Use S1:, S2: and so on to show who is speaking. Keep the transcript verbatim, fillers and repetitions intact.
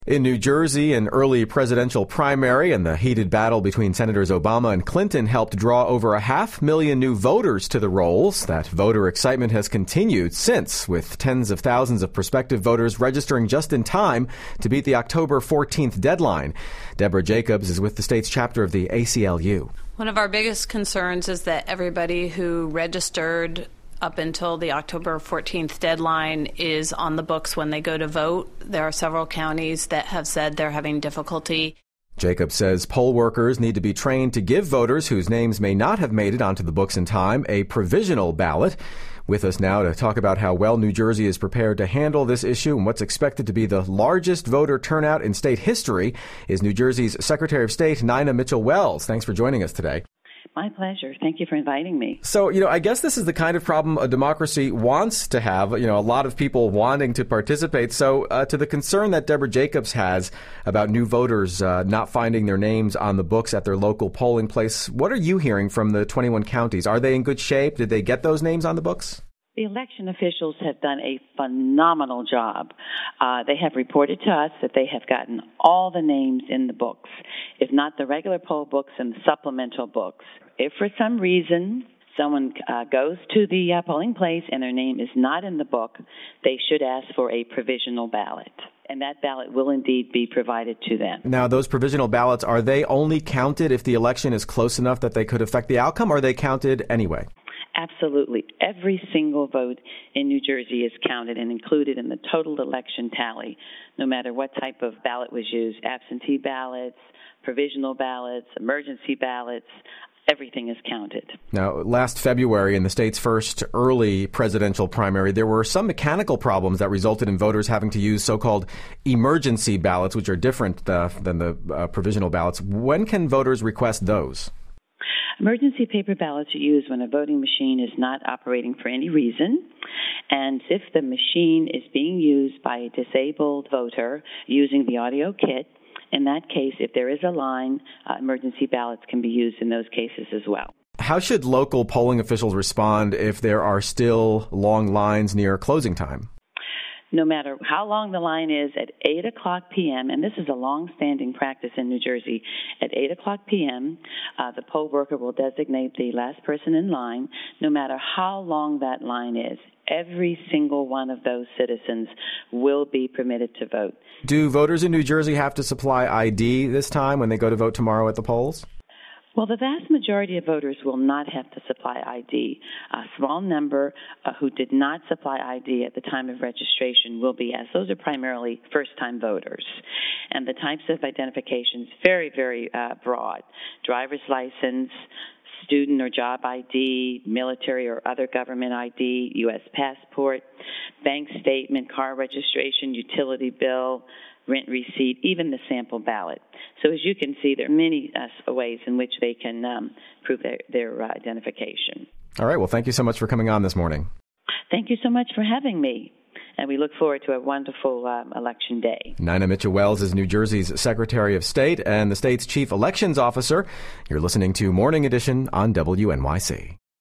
S1: In New Jersey, an early presidential primary and the heated battle between Senators Obama and Clinton helped draw over a half million new voters to the rolls. That voter excitement has continued since, with tens of thousands of prospective voters registering just in time to beat the October fourteenth deadline. Deborah Jacobs is with the state's chapter of the A C L U.
S2: One of our biggest concerns is that everybody who registered up until the October fourteenth deadline is on the books when they go to vote. There are several counties that have said they're having difficulty.
S1: Jacob says poll workers need to be trained to give voters whose names may not have made it onto the books in time a provisional ballot. With us now to talk about how well New Jersey is prepared to handle this issue and what's expected to be the largest voter turnout in state history is New Jersey's Secretary of State, Nina Mitchell-Wells. Thanks for joining us today.
S3: My pleasure. Thank you for inviting me.
S1: So, you know, I guess this is the kind of problem a democracy wants to have, you know, a lot of people wanting to participate. So uh, to the concern that Deborah Jacobs has about new voters uh, not finding their names on the books at their local polling place, what are you hearing from the twenty-one counties? Are they in good shape? Did they get those names on the books?
S3: The election officials have done a phenomenal job. Uh, they have reported to us that they have gotten all the names in the books, if not the regular poll books and the supplemental books. If for some reason someone uh, goes to the uh, polling place and their name is not in the book, they should ask for a provisional ballot. And that ballot will indeed be provided to them.
S1: Now, those provisional ballots, are they only counted if the election is close enough that they could affect the outcome, or are they counted anyway?
S3: Absolutely. Every single vote in New Jersey is counted and included in the total election tally, no matter what type of ballot was used, absentee ballots, provisional ballots, emergency ballots. Everything is counted.
S1: Now, last February, in the state's first early presidential primary, there were some mechanical problems that resulted in voters having to use so-called emergency ballots, which are different uh, than the uh, provisional ballots. When can voters request those?
S3: Emergency paper ballots are used when a voting machine is not operating for any reason, and if the machine is being used by a disabled voter using the audio kit. In that case, if there is a line, uh, emergency ballots can be used in those cases as well.
S1: How should local polling officials respond if there are still long lines near closing time?
S3: No matter how long the line is, at eight o'clock p.m., and this is a long-standing practice in New Jersey, at eight o'clock p.m., uh, the poll worker will designate the last person in line, no matter how long that line is. Every single one of those citizens will be permitted to vote.
S1: Do voters in New Jersey have to supply I D this time when they go to vote tomorrow at the polls?
S3: Well, the vast majority of voters will not have to supply I D. A small number uh, who did not supply I D at the time of registration will be asked. Those are primarily first-time voters. And the types of identifications, very, very uh, broad. Driver's license, student or job I D, military or other government I D, U S passport, bank statement, car registration, utility bill, rent receipt, even the sample ballot. So as you can see, there are many uh, ways in which they can um, prove their, their uh, identification.
S1: All right. Well, thank you so much for coming on this morning.
S3: Thank you so much for having me. And we look forward to a wonderful um, election day.
S1: Nina Mitchell-Wells is New Jersey's Secretary of State and the state's Chief Elections Officer. You're listening to Morning Edition on W N Y C.